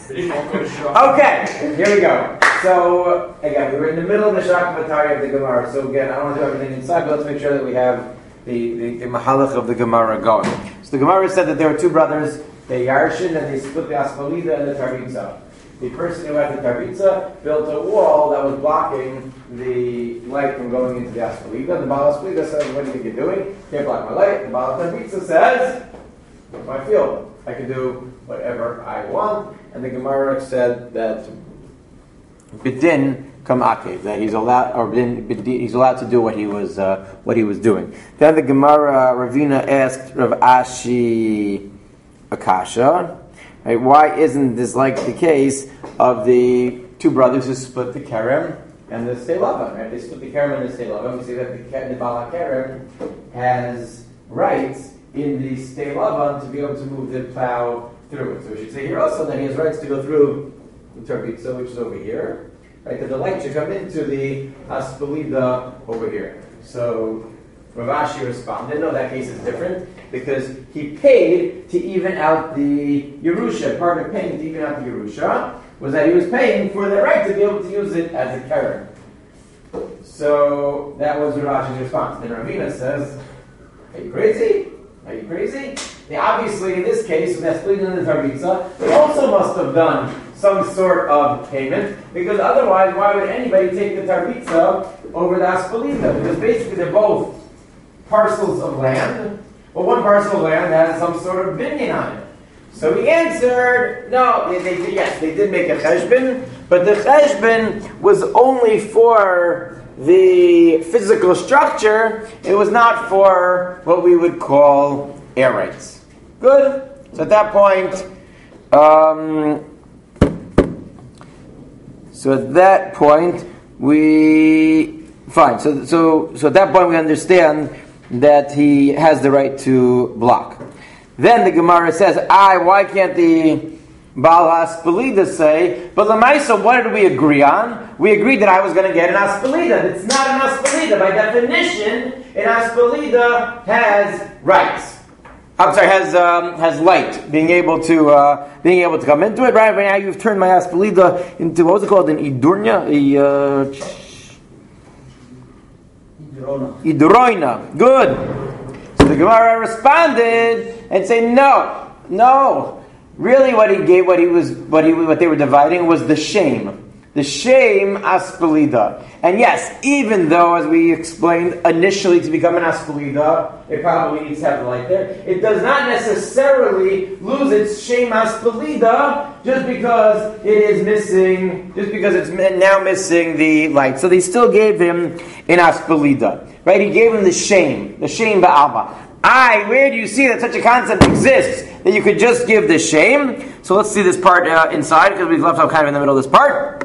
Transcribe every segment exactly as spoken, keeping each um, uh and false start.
Okay, here we go. So, again, we were in the middle of the Shakavatari of the Gemara. So, again, I don't want to do everything inside, but let's make sure that we have the, the, the Mahalach of the Gemara going. So, the Gemara said that there were two brothers, they Yarshin, and they split the Aspalida and the Tarbitza. The person who had the Tarbitza built a wall that was blocking the light from going into the Aspalida. The Baal Aspalida says, what do you think you're doing? Can't block my light. The Baal Tarbitza says, what's my field? I can do whatever I want. And the Gemara said that Bidin kam akev, that he's allowed, or bidin, bidin, he's allowed to do what he was uh, what he was doing. Then the Gemara, Ravina asked Rav Ashi Akasha, right, why isn't this like the case of the two brothers who split the Kerem and the Stei Lavan? Right? They split the Kerem and the Stei Lavan. We see that the, the Baal Kerem has rights in the Stei Lavan to be able to move the plow through it. So we should say here also that he has rights to go through the Tarbitza, which is over here. Right, that the light should come into the Aspalida over here. So Rav Ashi responded, no, that case is different because he paid to even out the Yerusha. Part of paying to even out the Yerusha was that he was paying for the right to be able to use it as a Keren. So that was Rav Ashi's response. Then Ravina says, are you crazy? Are you crazy? Now, obviously, in this case, with Aspalida and the Tarbitza, they also must have done some sort of payment, because otherwise, why would anybody take the Tarbitza over the Aspalida? Because basically, they're both parcels of land. Well, one parcel of land has some sort of binyan on it. So he answered, no, they, they, yes, they did make a cheshbon, but the cheshbon was only for the physical structure. It was not for what we would call air rights. Good? So at that point, um, so at that point, we, fine, so, so, so at that point we understand that he has the right to block. Then the Gemara says, I, why can't the Baal Aspalida say, but Lamaisa, what did we agree on? We agreed that I was going to get an Aspalida. It's not an Aspalida. By definition, an Aspalida has rights. I'm sorry, has um, has light, being able to uh, being able to come into it. Right, right now, you've turned my Aspalida into, what was it called, an Idurnya? A, uh, Idurona. Idurona. Good. So the Gemara responded and said, no, no. Really, what he gave, what he was, what he, what they were dividing was the shame. The shame Aspalida. And yes, even though, as we explained, initially to become an Aspalida, it probably needs to have the light there. It does not necessarily lose its shame Aspalida just because it is missing, just because it's now missing the light. So they still gave him an Aspalida. Right? He gave him the shame. The shame Ba'aba. I, where do you see that such a concept exists that you could just give the shame? So let's see this part uh, inside, because we've left out kind of in the middle of this part.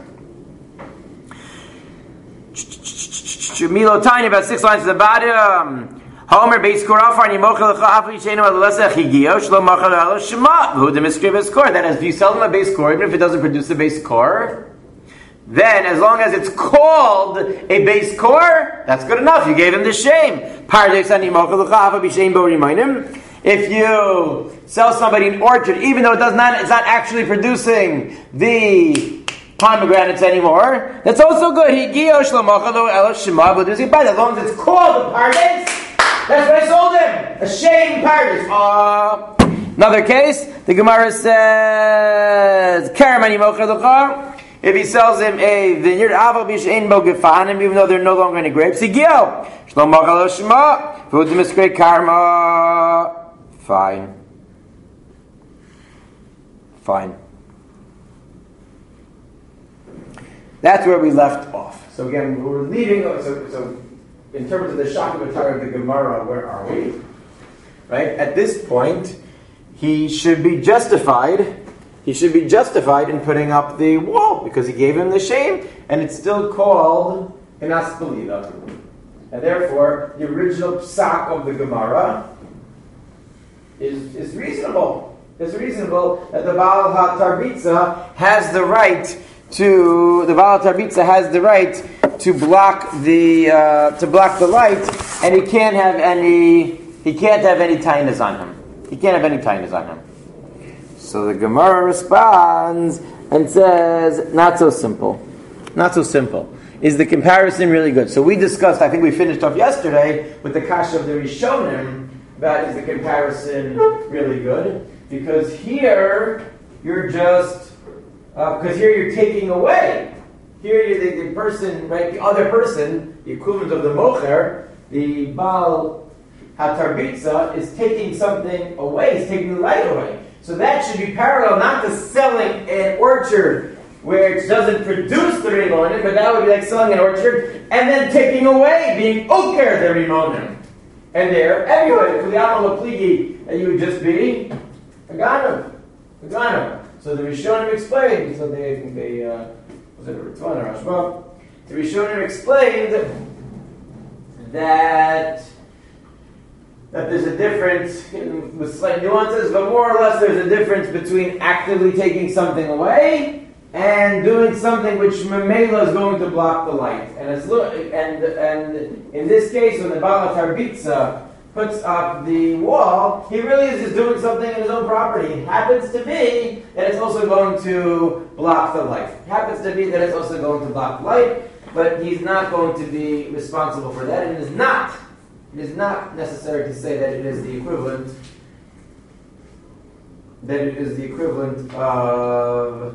Milo tiny, about six lines to the bottom. Homer base korafar and yimochel lechaafli sheinu adolesa chigio shlo machal alo shema who the miskriv core. That is, if you sell them a base core, even if it doesn't produce a base core, then as long as it's called a base core, that's good enough. You gave him the shame. If you sell somebody an orchard, even though it does not, it's not actually producing the pomegranates anymore, that's also good. As long as it's called a pardes, that's what I sold him. A shame pardes. Uh, another case, the Gemara says, if he sells him a vineyard, even though there are no longer any grapes, fine. Fine. That's where we left off. So again, we're leaving. So, so in terms of the Shakavatari of the Gemara, where are we? Right at this point, he should be justified. He should be justified in putting up the wall because he gave him the shame, and it's still called an Aspalida. And therefore, the original psak of the Gemara is is reasonable. It's reasonable that the Baal HaTarbitza has the right to the Baal HaTarbitza has the right to block the uh, to block the light, and he can't have any he can't have any tainas on him. He can't have any tainas on him. So the Gemara responds and says, not so simple. Not so simple. Is the comparison really good? So we discussed, I think we finished off yesterday with the kasha of the Rishonim, that is the comparison really good? Because here, you're just, because uh, here you're taking away. Here you're the, the person, right, the other person, the equivalent of the mocher, the Baal HaTarbitza, is taking something away, he's taking the light away. So that should be parallel, not to selling an orchard where it doesn't produce the rimonim, but that would be like selling an orchard and then taking away, being oker the rimonim. And there, anyway, for the Amal Pligi, you would just be a ganav, a ganav. So the Rishonim explained, so they, I think they, uh, was it a Ritvan or Rashba? The Rishonim explained that that there's a difference, with slight nuances, but more or less there's a difference between actively taking something away and doing something which Mamela is going to block the light. And it's and and in this case, when the Baal HaTarbitza puts up the wall, he really is just doing something in his own property. It happens to be that it's also going to block the light. It happens to be that it's also going to block the light, but he's not going to be responsible for that. It is not. It is not necessary to say that it is the equivalent. That it is the equivalent of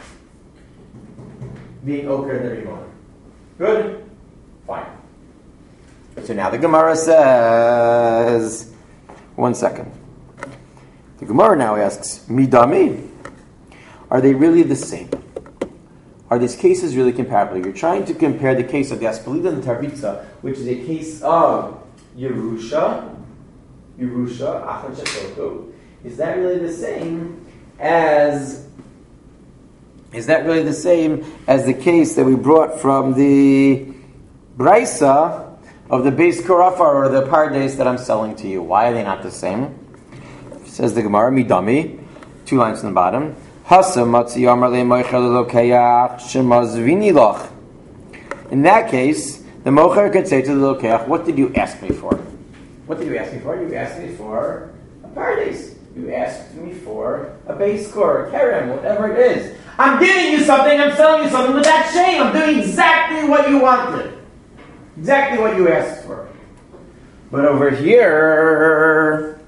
being oker in the rimon. Good? Fine. So now the Gemara says, one second. The Gemara now asks, Midami, are they really the same? Are these cases really comparable? You're trying to compare the case of the Aspolida and the Tarbitza, which is a case of Yerusha, Yerusha, Achad Shatoku. Is that really the same as Is that really the same as the case that we brought from the Braisa of the Beis Korafar or the Pardes that I'm selling to you? Why are they not the same? Says the Gemara, Midami, two lines from the bottom. In that case, the mocher could say to the lokeach, what did you ask me for? What did you ask me for? You asked me for a Pardes. You asked me for a base core, a kerem, whatever it is. I'm giving you something, I'm selling you something without shame. I'm doing exactly what you wanted. Exactly what you asked for. But over here,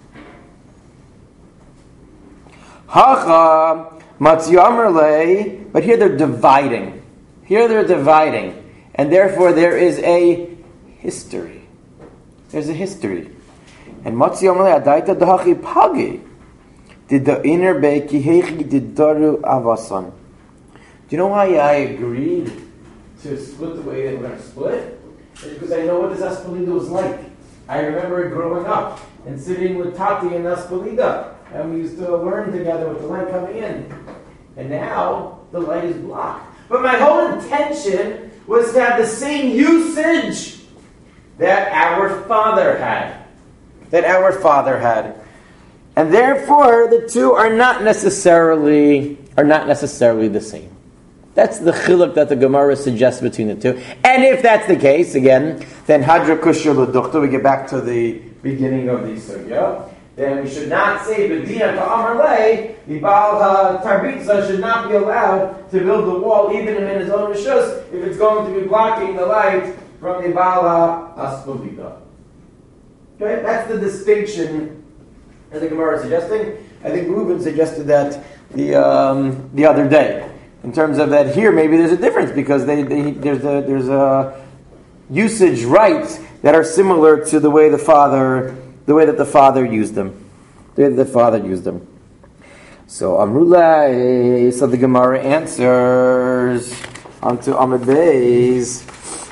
Hacha, Matziyamerle, but here they're dividing. Here they're dividing. And therefore there is a history. There's a history. And Matziyamerle, Adaita Dahachi Pagi. Did the inner be kihechi did daru avasan. Do you know why I agreed to split the way that we're going to split? It's because I know what this Aspolida was like. I remember it growing up and sitting with Tati in Aspolida, and we used to learn together with the light coming in. And now the light is blocked. But my whole intention was to have the same usage that our father had. That our father had. And therefore, the two are not necessarily are not necessarily the same. That's the chiluk that the Gemara suggests between the two. And if that's the case, again, then hadra kushya l'duchta. We get back to the beginning of the sugya. Then we should not say b'dina ka'amar lei. The Baal HaTarbitza should not be allowed to build the wall, even in his own rishus, if it's going to be blocking the light from the Baal HaAspolida. Okay, that's the distinction. As the Gemara is suggesting, I think Reuben suggested that the um, the other day. In terms of that, here maybe there's a difference because they, they, there's a there's a usage rights that are similar to the way the father the way that the father used them, the way that the father used them. So Amrullah, so the Gemara answers onto Amud Beis.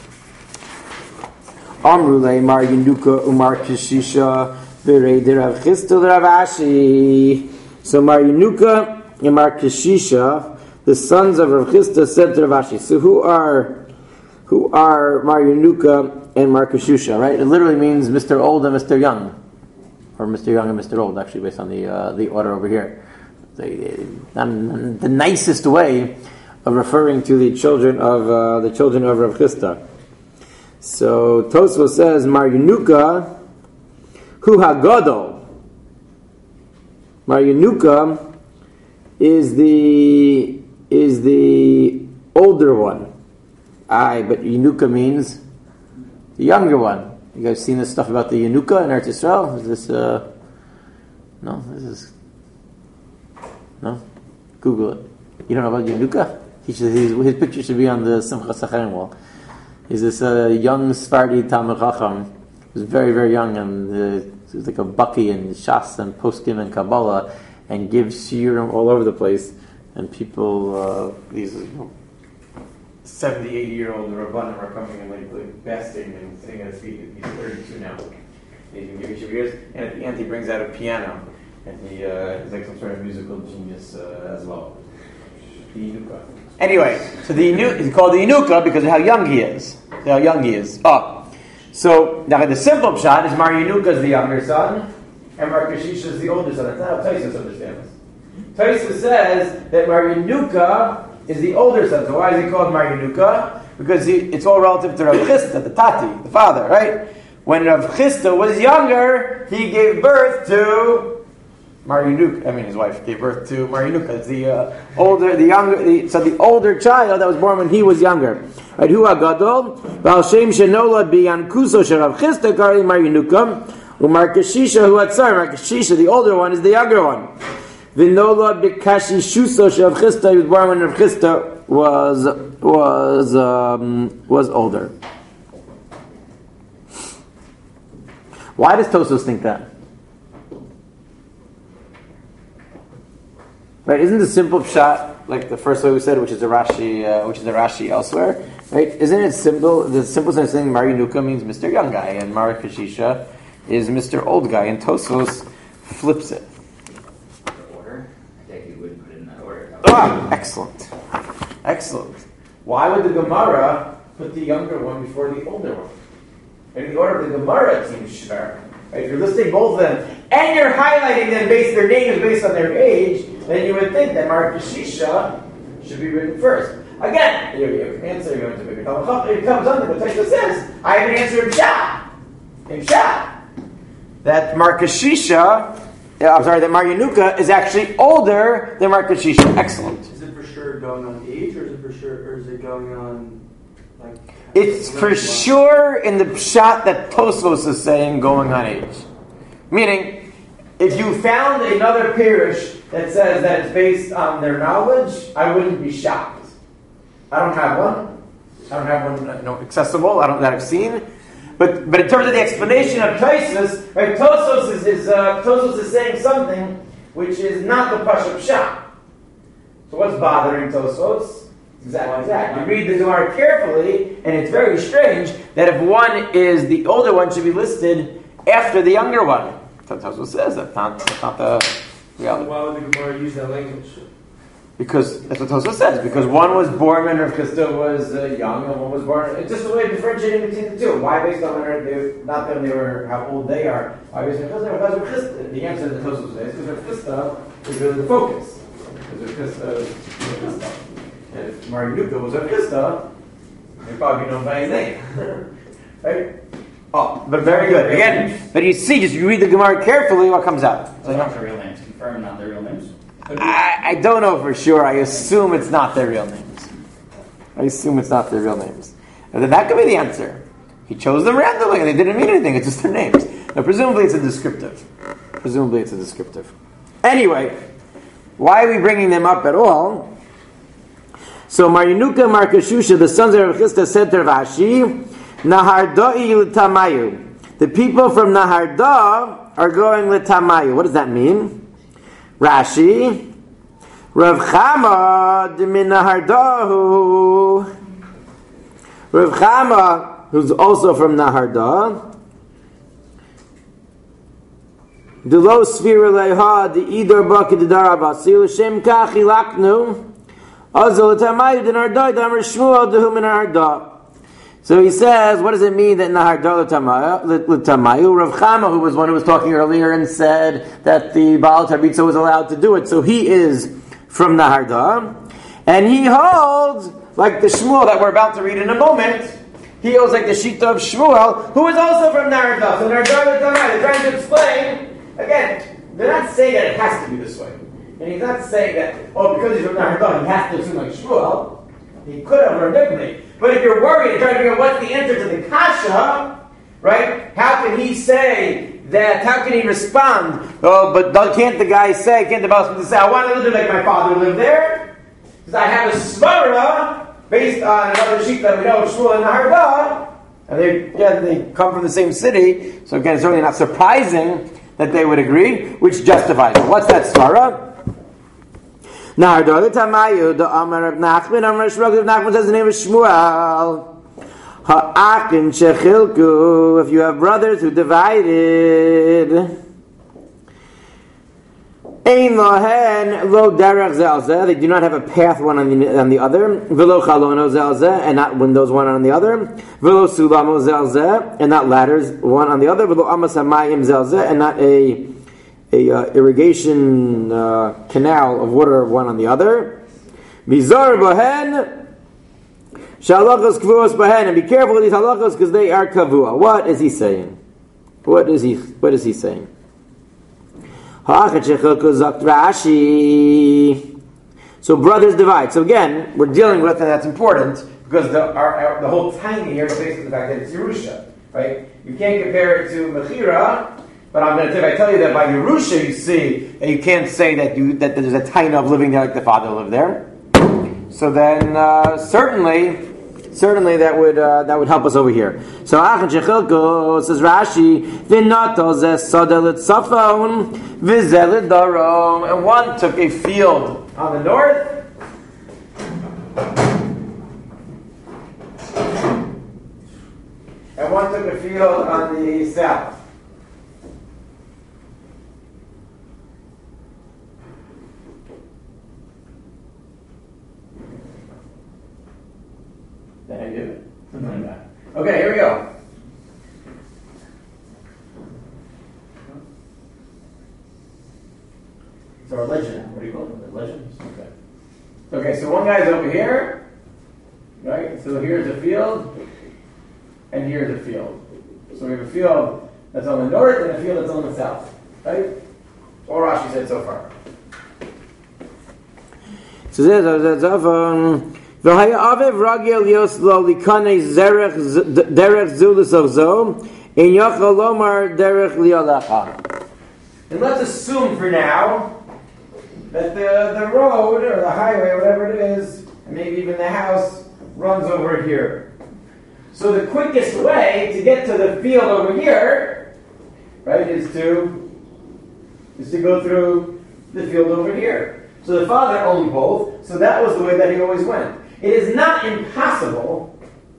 Amrullah Mar Yenuka Umar Kishisha. So Mar Yenuka and Mar Kishisha, the sons of Rav Chisda, said to Rav Ashi. So who are who are Mar Yenuka and Mar Kishisha? Right? It literally means Mister Old and Mister Young, or Mister Young and Mister Old. Actually, based on the uh, the order over here, the, um, the nicest way of referring to the children of uh, the children of Rav Chisda. So Tosfos says Mar Yenuka. Hu Hagadol. Mar Yenuka is the is the older one. Aye, but Yenuka means the younger one. You guys seen this stuff about the Yenuka in Eretz Yisrael? Is this uh no, this is no? Google it. You don't know about Yenuka? He should, his, his picture should be on the Simcha Sacharim wall. He's this uh, young Sephardi Talmid Chacham. He was very, very young, and uh, he was like a Baki in Shas and Poskim and Kabbalah, and gives shiurim all over the place. And people, uh, these you know, seventy, eighty year old Rabbanim are coming and like, like basking and sitting at his feet. He's thirty-two now. He can give shiurim, and at the end he brings out a piano, and he uh, he's like some sort of musical genius uh, as well. The Yenuka. Anyway, so the Yenuka, he's called the Yenuka because of how young he is. How young he is. Oh. So, now the simple pshat is Mar Yenuka is the younger son, and Mar Kashisha is the older son. That's not how Taisus understands. Taisus says that Mar Yenuka is the older son. So why is he called Mar Yenuka? Because he, it's all relative to Rav Chisda, the Tati, the father, right? When Rav Chisda was younger, he gave birth to Mar Yenuka, I mean his wife gave birth to Mar Yenuka. It's the uh, older, the younger, the, so the older child that was born when he was younger. Right? Hu Agadol, Baal Shem Shenola Biyankuso Sherav Chisda Kari Mar Yenuka, Umar Kashisha Hu Atzar. Mar Kashisha, the older one, is the younger one. Vinola Bikashi Shuso Sherav Chisda. He was born when Rav Chisda was was um, was older. Why does Tosos think that? Right? Isn't the simple pshat like the first way we said, which is the Rashi, uh, which is the Rashi elsewhere? Right? Isn't it simple? The simple sense of saying Mar Yenuka means Mister Young Guy, and Mar Kashisha is Mister Old Guy, and Tosos flips it. The order? I think you would put it in that order. Ah, excellent, excellent. Why would the Gemara put the younger one before the older one? In the order of the Gemara, it seems shver. Right? If you're listing both of them, and you're highlighting them based their names based on their age, then you would think that Mar Kashisha should be written first. Again, you have an answer, you're going to make a Talmud. It comes under what Taisha says. I have an answer in Pshat. In Pshat. That Mar Kashisha, yeah, I'm sorry, that Mar Yenuka is actually older than Mar Kashisha. Excellent. Is it for sure going on age, or is it for sure, or is it going on like? It's for sure in the Pshat that Tosfos is saying going on age. Meaning, if you found another Pirush that says that it's based on their knowledge, I wouldn't be shocked. I don't have one. I don't have one you know, accessible. I don't that I've seen. But but in terms of the explanation of Tosfos, right? Tosfos is, is uh, Tosfos is saying something which is not the Pashup Pshat. So what's bothering Tosfos? Exactly that. You read the Gemara carefully, and it's very strange that if one is the older one, should be listed after the younger one. That's what Tosfos says. That's not, that's not the reality. Why would the Gemara use that language? Because that's what Tosfos says. Because one was born when Rav Chisda was uh, young, and one was born. It's just a way of differentiating between the two. Why based on when they, not when they were how old they are? Why based on because Rav Chisda? The answer that Tosfos says is because Rav Chisda is really the focus. Because Rav Chisda is Rav Chisda. And if Mar Yenuka was Rav Chisda, he'd probably be known by his name, right? Oh, but very good. Again, but you see, just you read the Gemara carefully, what comes out. Those aren't the real names. Confirm not their real names. I, I don't know for sure. I assume it's not their real names. I assume it's not their real names. And then that could be the answer. He chose them randomly and they didn't mean anything. It's just their names. Now, presumably it's a descriptive. Presumably it's a descriptive. Anyway, why are we bringing them up at all? So Mar Yenuka, Mar Kashisha, the sons of Rav Chisda, said to Rav Ashi, Naharda'i l'tamayu. The people from Naharda are going l'tamayu. What does that mean? Rashi, Rav Chama min Nahardahu. Rav Chama, who's also from Naharda, Delo Sfira Leha, the Idar Baki Didar Abasil, Shem Kachi Laknu, Azal Tamayu Dinarda, Damar Shmuel, Dehu min Naharda. So he says, what does it mean that Naharda l'tamayu? Rav Chama, who was one who was talking earlier and said that the Baal Tarbitza was allowed to do it, so he is from Naharda, and he holds like the Shmuel that we're about to read in a moment. He holds like the Shita of Shmuel, who is also from Naharda. So Naharda l'tamayu, they're trying to explain again. They're not saying that it has to be this way. And he's not saying that, oh, because he's from Nahardon, he has to assume like Shmuel. He could have learned differently. But if you're worried and trying to figure out what's the answer to the kasha, right? How can he say that? How can he respond? Oh, but can't the guy say, can't the Baal say, I want to live like my father lived there? Because I have a svara based on another sheet that we know, Shmuel and Nahardon, and they, yeah, they come from the same city. So again, it's certainly not surprising that they would agree, which justifies it. What's that svara? Now, the other Tamayu, the Amar of Nachman, Amar Shmuel, Nachman says the name of Shmuel. Ha'akin shechilku, if you have brothers who divided, ein lohen lo derech zelzeh, they do not have a path one on the, on the other, v'lo chalono zelzeh, and not windows one on the other, v'lo sulamo zelzeh, and not ladders one on the other, v'lo amas hamayim zelzeh, and not a a uh, irrigation uh, canal of water one on the other. Bizar bahen shalachos kvuos bahen, and be careful with these halachos because they are kavua. What is he saying? What is he? What is he saying? Rashi. So brothers divide. So again, we're dealing with, and that's important because the our, our, the whole time here is based on the fact that it's Yerusha, right? You can't compare it to Mechira. But I'm going to tell you, I tell you that by Yerusha you see that you can't say that you that there's a taina of living there like the father lived there. So then uh, certainly, certainly that would uh, that would help us over here. So Achan Shechilko says Rashi, V'nato zeh sadel tzafon v'zel darom, and one took a field on the north. And one took a field on the south. Then I do it. Okay, here we go. It's our legend. What do you call it? Legends? Okay. Okay, so one guy's over here. Right? So here's a field. And here's a field. So we have a field that's on the north and a field that's on the south. Right? All Rashi said so far. So there's a unless and let's assume for now that the, the road or the highway, whatever it is, and maybe even the house, runs over here. So the quickest way to get to the field over here, right, is to is to go through the field over here. So the father owned both, so that was the way that he always went. It is not impossible,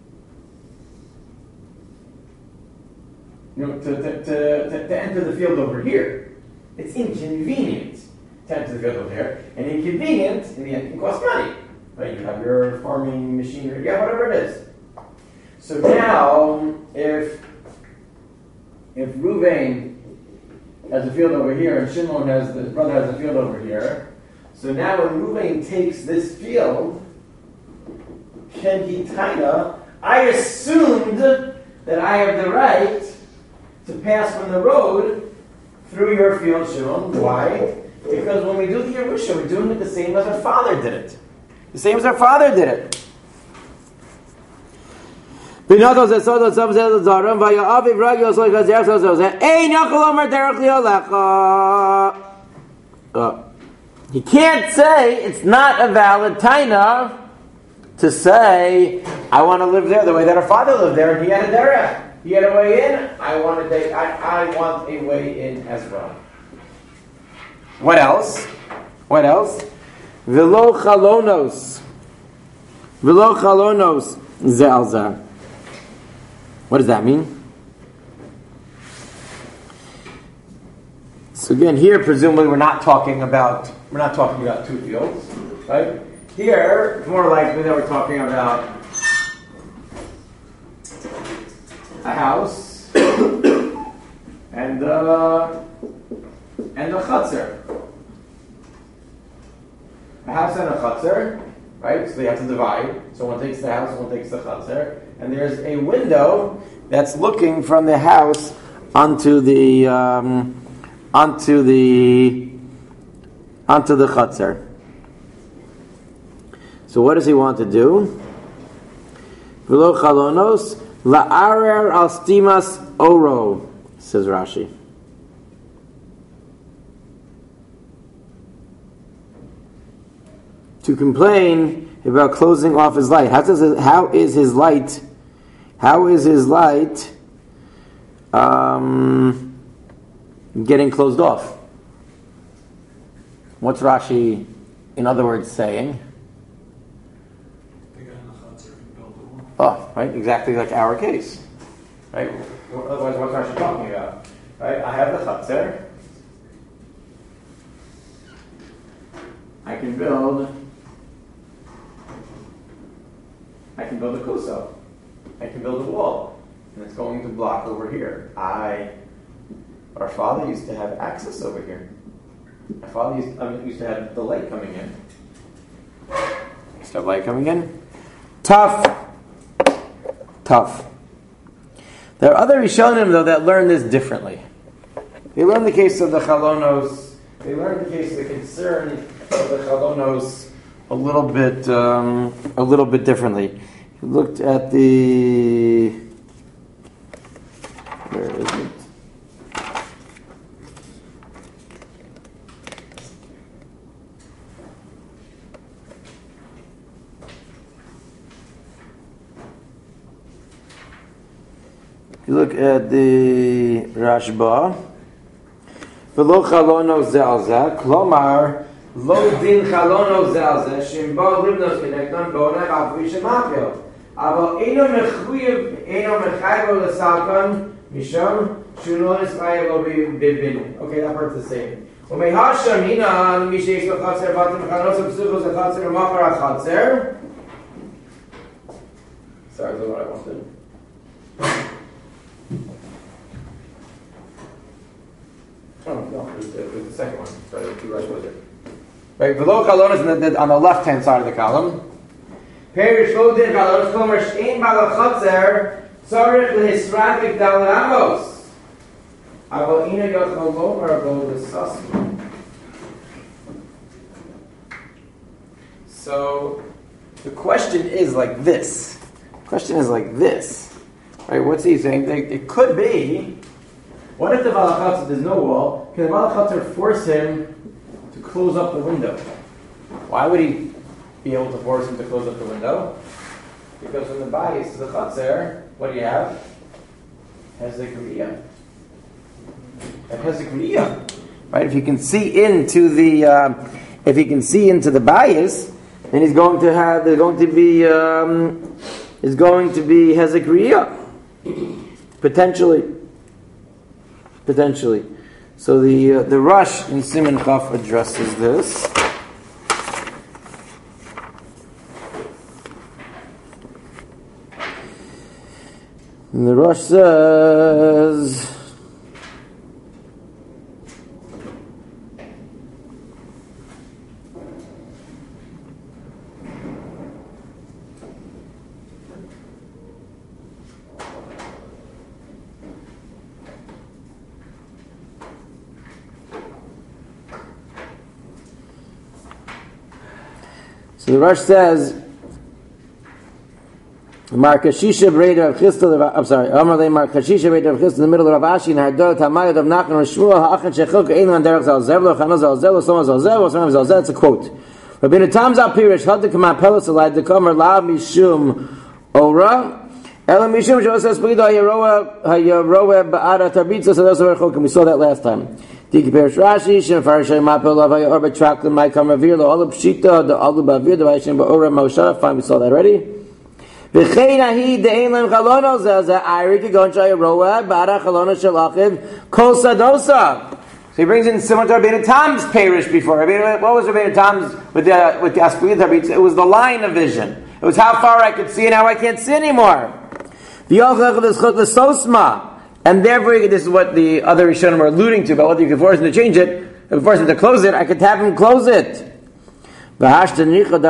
you know, to, to, to, to enter the field over here. It's inconvenient to enter the field over here, and inconvenient in the end can cost money. Right? You have your farming machinery, yeah, whatever it is. So now, if if Ruvain has a field over here, and Shimon has his brother has a field over here, so now when Ruvain takes this field, Ken Taina, I assumed that I have the right to pass from the road through your field, Shimon. Why? Because when we do the Yerusha, we're doing it the same as our father did it. The same as our father did it. Uh, he can't say it's not a valid taina to say, I want to live there the way that our father lived there, and he had a derech. He had a way in. I want a day, I, I want a way in as well. What else? What else? V'lo chalonos. V'lo chalonos ze'alzah. What does that mean? So again, here presumably we're not talking about we're not talking about two fields, right? Here, it's more likely that we're talking about a house and uh, and a chutzner. A house and a chutzner, right? So they have to divide. So one takes the house, one takes the chutzner, and there's a window that's looking from the house onto the um, onto the onto the Chatzar. So what does he want to do? V'lo chalonos la'arer al stimas oro, says Rashi. To complain about closing off his light. How does it, how is his light? How is his light um, getting closed off? What's Rashi, in other words, saying? Oh, right, exactly like our case, right? Otherwise, what's Rashi talking about? Right, I have the Chatzar. I can build. I can build a kuso. I can build a wall, and it's going to block over here. I, our father used to have access over here. My father used, I mean, used to have the light coming in. Used to have light coming in. Tough. Tough. There are other Rishonim, though, that learn this differently. They learn the case of the Chalonos. They learn the case of the concern of the Chalonos a little bit, um, a little bit differently. He looked at the. Where is it? You look at the Rashba. V'lo chalono zelza, klomar lo din chalono zelza, shimbo libnos kenekton bona avi shemapio. Aval eno mechuyev eno mechayvo lesalkon misham shuno nisrayevo bibin. Okay, that part's the same. Umehasham hina mi sheish lo chatzer vatim chanos absuchos achatzer umachar achatzer. Sorry, that's what I wanted. Oh, no, it was the, it was the second one. Sorry, the two right was it. Right, below chalonos on the, on the left-hand side of the column. Perish Lodin chalonos komer shein bal chatzer tzarich lehisratik dal amos. Aval ina yochol lomer abo l'sasmi. So the question is like this. The question is like this. Right? What's he saying? It could be. What if the Balachatzer, there's no wall, can the Balachatzer force him to close up the window? Why would he be able to force him to close up the window? Because from the bias to the Chatzer, what do you have? Hezekriya. Hezekriya. Right? If he can see into the, uh, if he can see into the bias, then he's going to have, there's going to be, um, is going to be Hezekriya. Potentially. Potentially. So the uh, the Rush in Siman Chaf addresses this. And the Rush says, so the Rush says, Markashisha Breda of Chistel, I'm sorry, Amarle Markashisha Breda of Chistel in the middle of Rav Ashi, and Hardot Hamayat of Nachman and Shmuel, Ha'achan Shechuk, Einan Derech Zal Zevlo, Chana Zal Zevlo, Soma Zal Zevlo, Soma Zal Zevlo, it's a quote. Rabbeinu Tam Zal Pirish, Had Dekama Pelos Alai, Dekomer La Mishum Ora, Ela Mishum Shosas Brido Hayaroa, Hayaroa Ba'ara Tabitza, so that's what we saw that last time. Diki Perish Rashi, Shem Farashay Mapel, Lavaya Orba Traklim, Maikam Ravir, Lo Olab Shita, the Alu Bavir, the Vaishim Ba'ora Moshara, fine, we saw that already. V'cheina hi de'ein lem chalonos zeh ayri kigon shayaroa bara chalonos shalachiv kol sadosa. So he brings in similar to Rabbeinu Tam's parish before. Rabbeinu, what was Rabbeinu Tam's with the with the Aspuyat Tabitz? It was the line of vision. It was how far I could see and how I can't see anymore. And therefore, this is what the other Rishonim are alluding to about whether you can force him to change it, if you force him to close it, I could have him close it. By the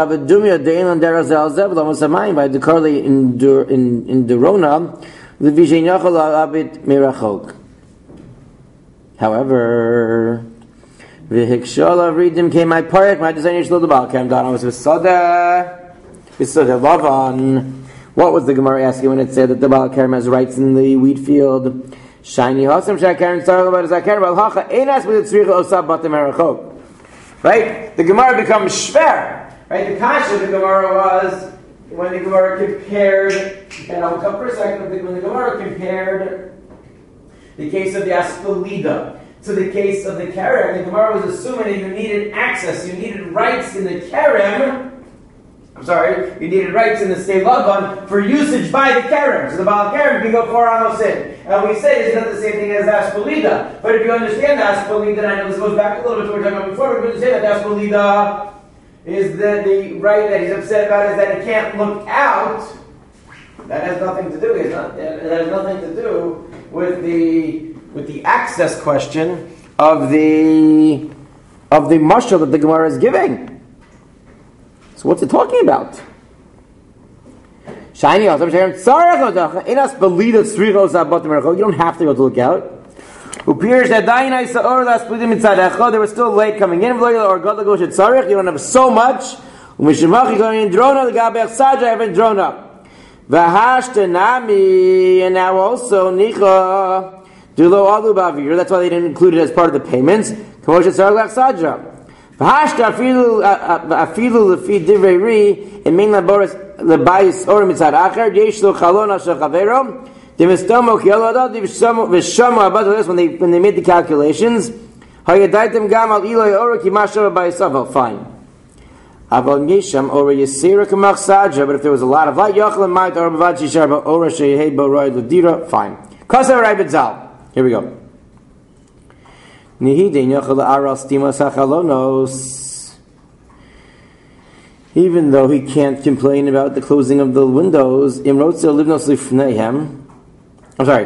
Carly in in in Derona, the Vision Yachal Abit Mirachok. However, V'hikshala ridim came my parek, my designer shlo the balkem done. I was v'soda, v'soda lavan. What was the Gemara asking when it said that the balkem has rights in the wheat field? Shiny hosam shakaron sarach about zakar balhacha einas with tzricha osab batem erachok. Right? The Gemara becomes shver. Right? The kasha of the Gemara was when the Gemara compared, and I'll come for a second, when the Gemara compared the case of the Aspelida to the case of the Kerem, the Gemara was assuming that you needed access, you needed rights in the Kerem. I'm sorry, you needed rights in the state Laban for usage by the Kerem. So the Baal Kerem can go four amos in. And we say it's not the same thing as Aspelida. But if you understand the Aspelida, and I know this goes back a little bit to what we were talking about before, we understand that Aspelida is that the right that he's upset about is that he can't look out. That has nothing to do. It's not, that has nothing to do with the with the access question of the of the mashal that the Gemara is giving. So what's it talking about? Shiny you don't have to go to look out. There was still light coming in. You don't have so much. And now also that's why they didn't include it as part of the payments. When they, when they made the calculations, fine. But if there was a lot of light, fine. Here we go. Even though he can't complain about the closing of the windows, I'm sorry.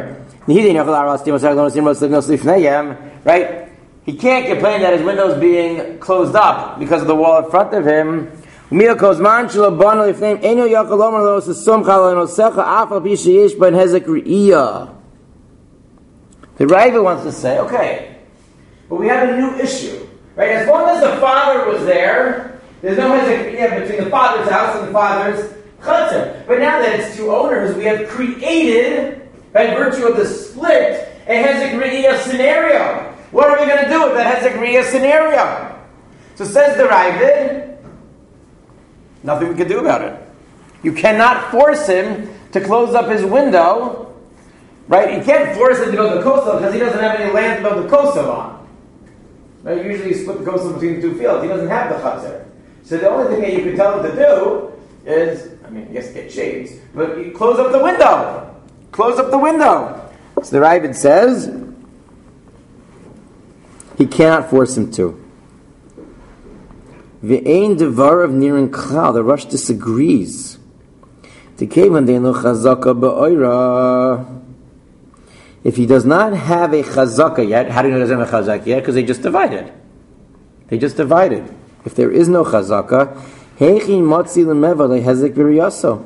Right? He can't complain that his window's being closed up because of the wall in front of him. The Raiva wants to say, okay, but we have a new issue. Right? As long as the father was there, there's no hezek between the father's house and the father's chutzner. But now that it's two owners, we have created, by virtue of the split, a hezek re'iyah scenario. What are we going to do with that hezek re'iyah scenario? So says the Ravid, nothing we can do about it. You cannot force him to close up his window, right? You can't force him to build the kosel because he doesn't have any land to build the kosel on. Right? Usually you split the kosel between the two fields. He doesn't have the chutzner. So the only thing that you can tell him to do is, I mean, I guess get shades, but you close up the window. Close up the window. So the Ravid says he cannot force him to. V'ein devar of nirin klal. The Rosh disagrees. If he does not have a chazaka yet, how do you know he doesn't have a chazaka yet? Because they just divided. They just divided. If there is no chazaka, heichin motzi lemeva lehezek v'riyaso.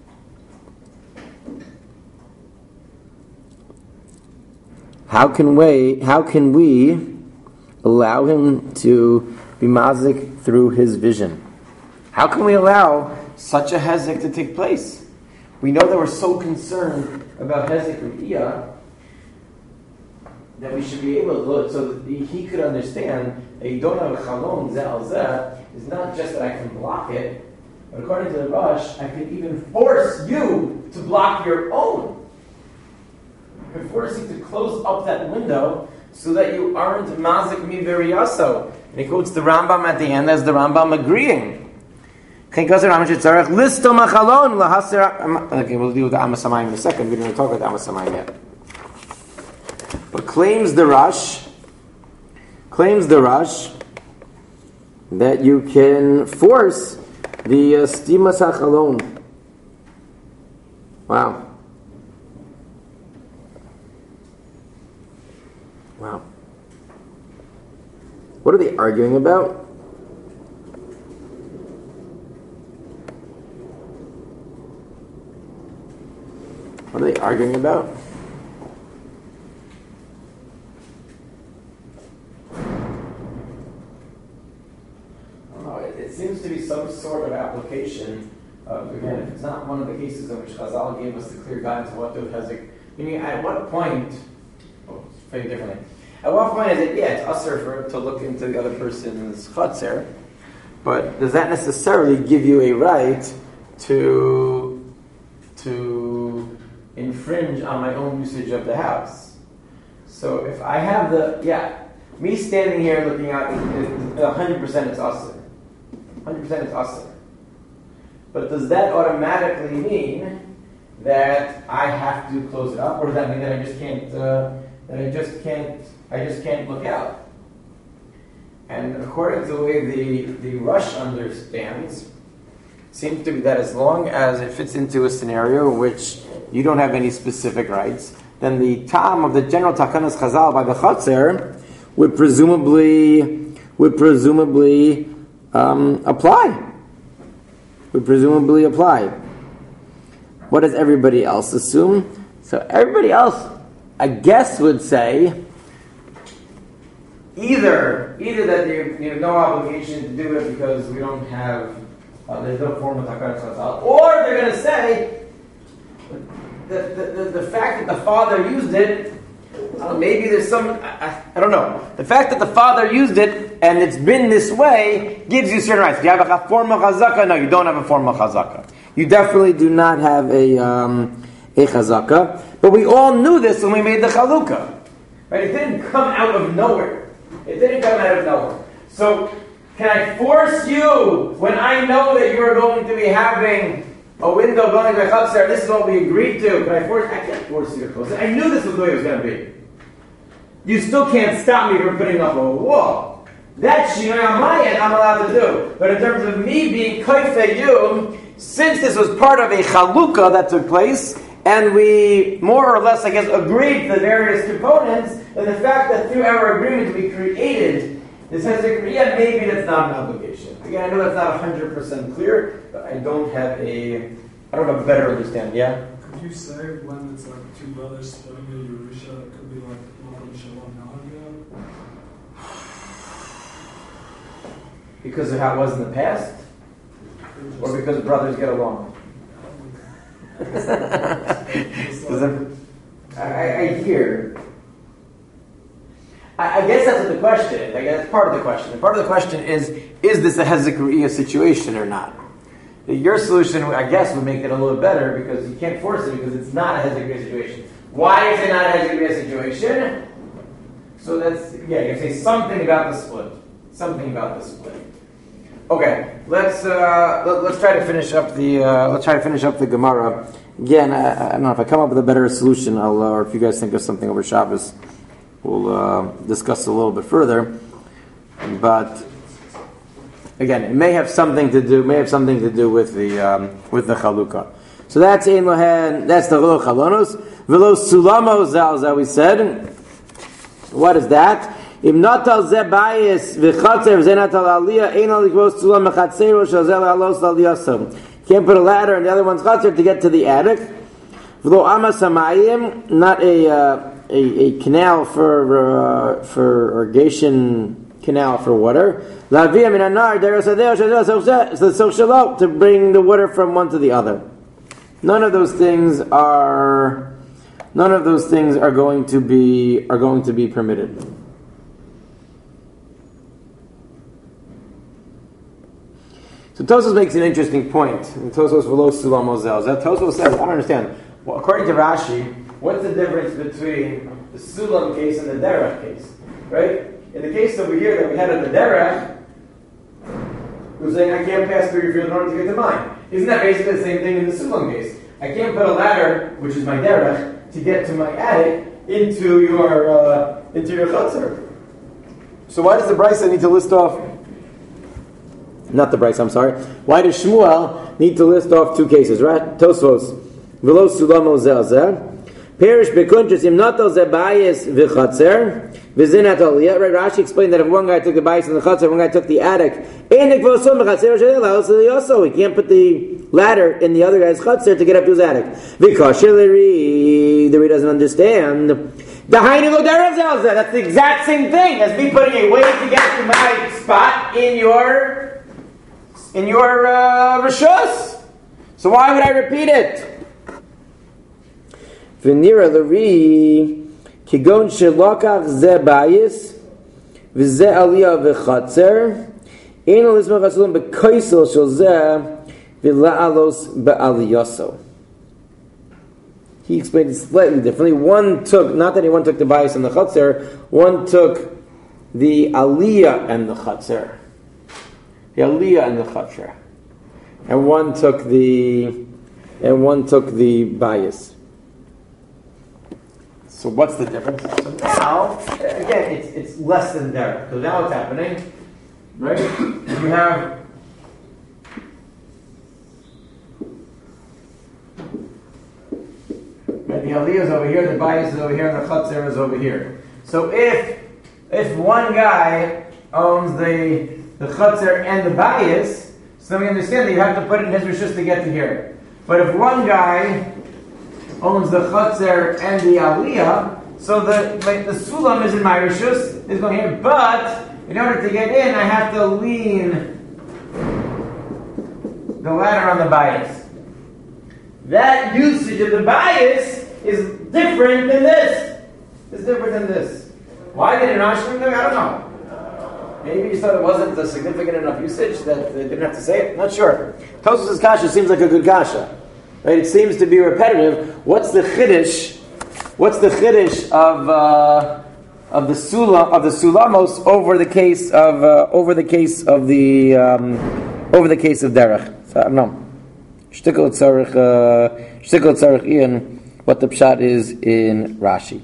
How can we? How can we allow him to be mazik through his vision? How can we allow such a hezek to take place? We know that we're so concerned about hezek re'iyah that we should be able to look so that he could understand that you don't have a chalon zeh al zeh is not just that I can block it, but according to the Rosh, I can even force you to block your own. I can force you to close up that window so that you aren't mazik mi v'riyaso. And he quotes the Rambam at the end as the Rambam agreeing. Okay, we'll deal with the Amos Hamayim in a second. We didn't talk about the Amos Hamayim yet. But claims the Rosh, claims the Rosh that you can force the stimas uh, hachalon. Wow. Wow. What are they arguing about? What are they arguing about? application of, again, if it's not one of the cases in which Chazal gave us the clear guidance of what to hezek, meaning at what point, oh, very differently, at what point is it, yeah, it's usher for to look into the other person's chotzer, but does that necessarily give you a right to to infringe on my own usage of the house? So if I have the, yeah, me standing here looking out, one hundred percent it's usher. one hundred percent it's usher. But does that automatically mean that I have to close it up, or does that mean that I just can't, uh, that I just can't, I just can't look out? And according to the way the, the Rush understands, seems to be that as long as it fits into a scenario in which you don't have any specific rights, then the tam of the general takanas chazal by the chotzer would presumably would presumably um, apply. Would presumably apply. What does everybody else assume? So everybody else, I guess, would say either either that you, you have no obligation to do it because we don't have uh, there's no form of takanas chazal, or they're going to say the, the, the, the fact that the father used it. Uh, maybe there's some, I, I don't know. The fact that the father used it and it's been this way gives you certain rights. Do you have a form of chazaka? No, you don't have a form of chazaka. You definitely do not have a um, a chazaka. But we all knew this when we made the chalukah. Right? It didn't come out of nowhere. It didn't come out of nowhere. So, can I force you, when I know that you're going to be having a window going to the chutzner, this is what we agreed to, can I force, I can't force you to close it. I knew this was the way it was going to be. You still can't stop me from putting up a wall. That shinoi on my end I'm allowed to do. But in terms of me being kaifei you, since this was part of a chalukah that took place, and we more or less, I guess, agreed to the various components, and the fact that through our agreement we created this hezek, yeah, maybe that's not an obligation. Again, I know that's not one hundred percent clear, but I don't have a, I don't have a better understanding, yeah? Could you say when it's like two brothers splitting a Yerusha, it could be like Malcolm Shalom Nahagia? Because of how it was in the past? Or because brothers get along? I, I hear. I, I guess that's what the question is. I guess that's part of the question. And part of the question is, is this a hezek situation or not? Your solution, I guess, would make it a little better because you can't force it because it's not a hezek situation. Why is it not a hezek situation? So that's, yeah, you can say something about the split. Something about the split. Okay, let's uh, let, let's try to finish up the uh, let's try to finish up the Gemara. Again, I, I don't know if I come up with a better solution, I'll, uh, or if you guys think of something over Shabbos, we'll uh, discuss a little bit further. But again, it may have something to do may have something to do with the um, with the chalukah. So that's ein lohen. That's the velo chalonos velo sulamos zal that we said. What is that? If natal ze bayis v'chatzer ze natal aliyah ein al likvos sulam mechatzero shel ze alos al yasam. Can't put a ladder in the other one's chatzer to get to the attic. V'lo amas hamayim, not a, uh, a a canal for uh, for irrigation canal for water. Lavia min anar deros adeo shel shelo to bring the water from one to the other. None of those things are none of those things are going to be are going to be permitted. So Tosfos makes an interesting point. And Tosfos v'lo sulam ozel. That Tosfos says, I don't understand. Well, according to Rashi, what's the difference between the sulam case and the derech case? Right? In the case over here that we had in the derech, who's saying I can't pass through your field in order to get to mine. Isn't that basically the same thing in the sulam case? I can't put a ladder, which is my derech, to get to my attic into your uh, into your chutzner. So why does the Brisa need to list off? Not the Brisa, I'm sorry. Why does Shmuel need to list off two cases? Right? Tosfos v'lo sulam ozel zeh. Perish bekuntres im natal ze bayis v'chatzer v'zinat aliyah. Right? Rashi explained that if one guy took the bayis and the chatzer, one guy took the attic, so he can't put the ladder in the other guy's chatzer to get up to his attic. V'kashilari, the reader doesn't understand. That's the exact same thing as me putting a way to get to my spot in your in your uh, Rishus. So why would I repeat it? V'nira l'ri kigon shelokach ze bayis v'ze aliyah v'chatzer ein l'ismach hasulam b'koisel shel ze v'la'alos ba'aliyaso. He explained it slightly differently. One took, not that one took the bayis and the chatzer, one took the aliyah and the chatzer. The aliyah and the chatzer. And one took the and one took the bias. So what's the difference? So now, again, it's it's less than there. So now what's happening? Right? You have right, the aliyah is over here, the bias is over here, and the chatzer is over here. So if if one guy owns the the chatzer and the bias, so we understand that you have to put it in his rishus to get to here. But if one guy owns the chatzer and the aliyah, so the like the sulam is in my rishus, is going here. But in order to get in, I have to lean the ladder on the bias. That usage of the bias is different than this. It's different than this. Why did it not show them? I don't know. Maybe you thought it wasn't a significant enough usage that they didn't have to say it? Not sure. Tosfos' kasha seems like a good kasha. Right? It seems to be repetitive. What's the chiddush? What's the chiddush of uh, of the sula of the sulamos over the case of uh, over the case of the um, over the case of derech? So I don't know. Shtikol tzarich shtikol tzarich Ian. What the pshat is in Rashi.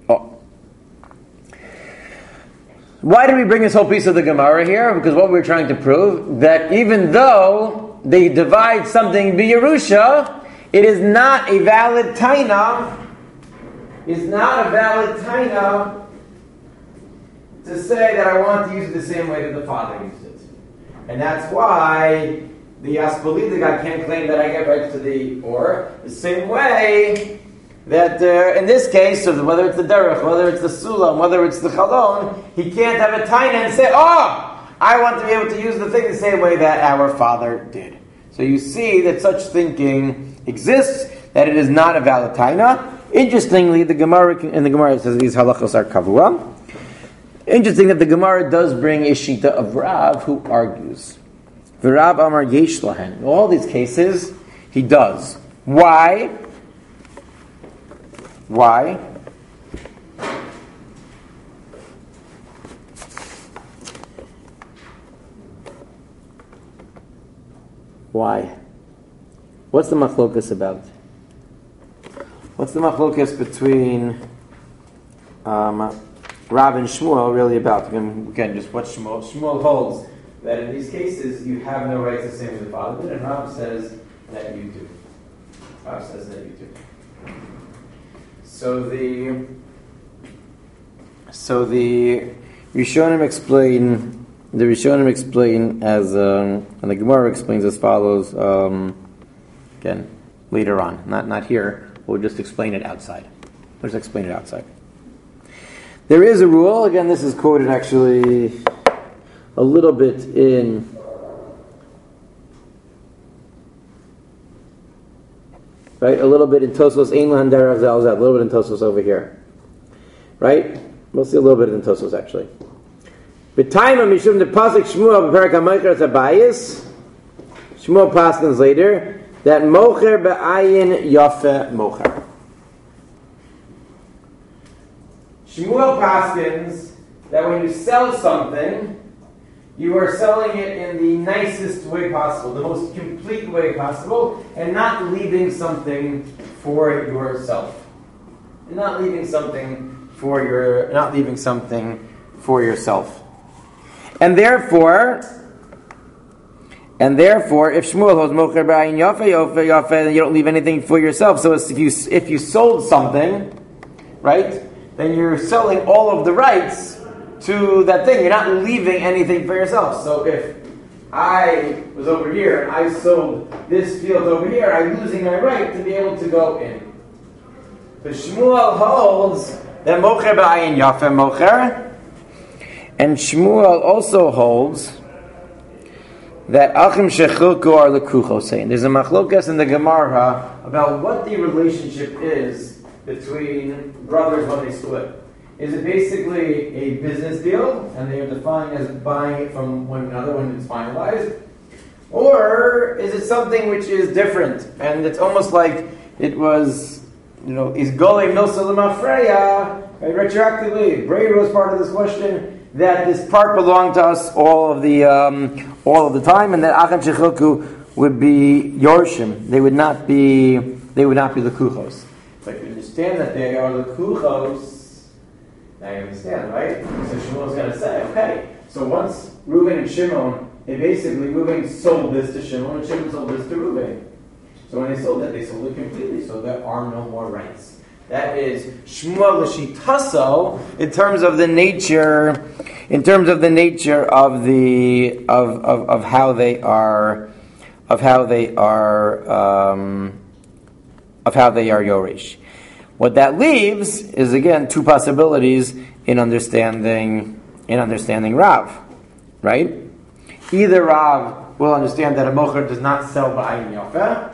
Why did we bring this whole piece of the Gemara here? Because what we're trying to prove, that even though they divide something b'Yerusha, it is not a valid taina, is not a valid taina to say that I want to use it the same way that the father used it. And that's why the Aspolita guy can't claim that I get rights to the or, the same way that uh, in this case, so whether it's the derech, whether it's the sulam, whether it's the chalon, he can't have a taina and say, oh, I want to be able to use the thing the same way that our father did. So you see that such thinking exists, that it is not a valid taina. Interestingly, the Gemara in the Gemara says these halachos are kavua. Interesting that the Gemara does bring a shita of Rav who argues. V'Rav Amar yesh lahen. In all these cases, he does. Why? Why? Why? What's the machlokas about? What's the machlokas between um, Rav and Shmuel really about? Again, again, just what Shmuel Shmuel holds that in these cases you have no rights the same as the father did, and Rav says that you do. Rav says that you do. So the so the Rishonim explain the Rishonim explain as um, and the Gemara explains as follows. Um, again, later on, not not here. We'll just explain it outside. Let's explain it outside. There is a rule. Again, this is quoted actually a little bit in. Right, a little bit in Tosfos, Ein Lahan Derech Zalzat, a little bit in Tosfos over here. Right? We'll see a little bit in Tosfos actually. B'taima mishum the pasuk Shmuel b'perak haMocher Zabayis. Shmuel paskins later that mocher be'ayin yafe mocher. Shmuel paskins that when you sell something, you are selling it in the nicest way possible, the most complete way possible, and not leaving something for yourself. And not leaving something for your, not leaving something for yourself. And therefore, and therefore, if Shmuel holds mocher b'ayin yafe yafe yafe, then you don't leave anything for yourself. So if you if you sold something, right, then you're selling all of the rights to that thing. You're not leaving anything for yourself. So if I was over here and I sold this field over here, I'm losing my right to be able to go in. But Shmuel holds that mocher b'ayin yafe mocher, and Shmuel also holds that Achim Shechilku are Lekuchos saying. There's a machlokas in the Gemara about what the relationship is between brothers when they split. Is it basically a business deal, and they are defined as buying it from one another when it's finalized? Or is it something which is different, and it's almost like it was, you know, is Golem no Salamafreya, right, retroactively? Bray was part of this question, that this part belonged to us all of the um, all of the time, and that Achim Shechilku would be Yorshim. They would not be they would not be the Kuchos. But if you understand that they are the Kuchos, now you understand, right? So Shimon's going to say, okay, so once Reuben and Shimon, they basically Reuben sold this to Shimon, and Shimon sold this to Reuben. So when they sold it, they sold it completely. So there are no more rights. That is Shmuel l'shitaso in terms of the nature, in terms of the nature of the of, of, of how they are, of how they are, um, of how they are Yoresh. What that leaves is again two possibilities in understanding in understanding Rav, right? Either Rav will understand that a mocher does not sell ba'ayin yafeh,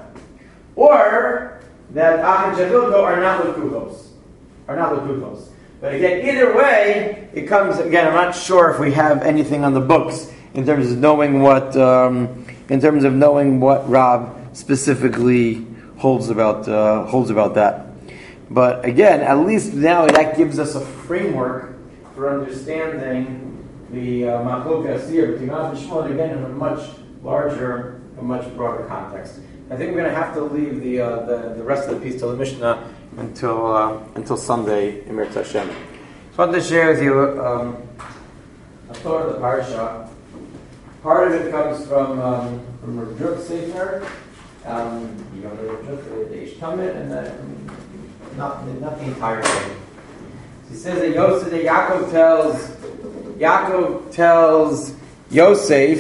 or that Achim Shechilku are not Lekuchos. Are not Lekuchos. But again, either way, it comes, again, I'm not sure if we have anything on the books in terms of knowing what, um, in terms of knowing what Rav specifically holds about, uh, holds about that. But again, at least now that gives us a framework for understanding the uh, Machlokas here between Rav and Shmuel, again, in a much larger, a much broader context. I think we're going to have to leave the uh, the, the rest of the piece till the Mishnah until uh, until Sunday in Mirz Hashem. So I want to share with you um, a thought of the parsha. Part of it comes from um, from Rav Druk Sefer, um, you know, the Rav Druk, the Ish Tamid, and then not not the entire thing. He says that Yosef, that Yaakov tells Yaakov tells Yosef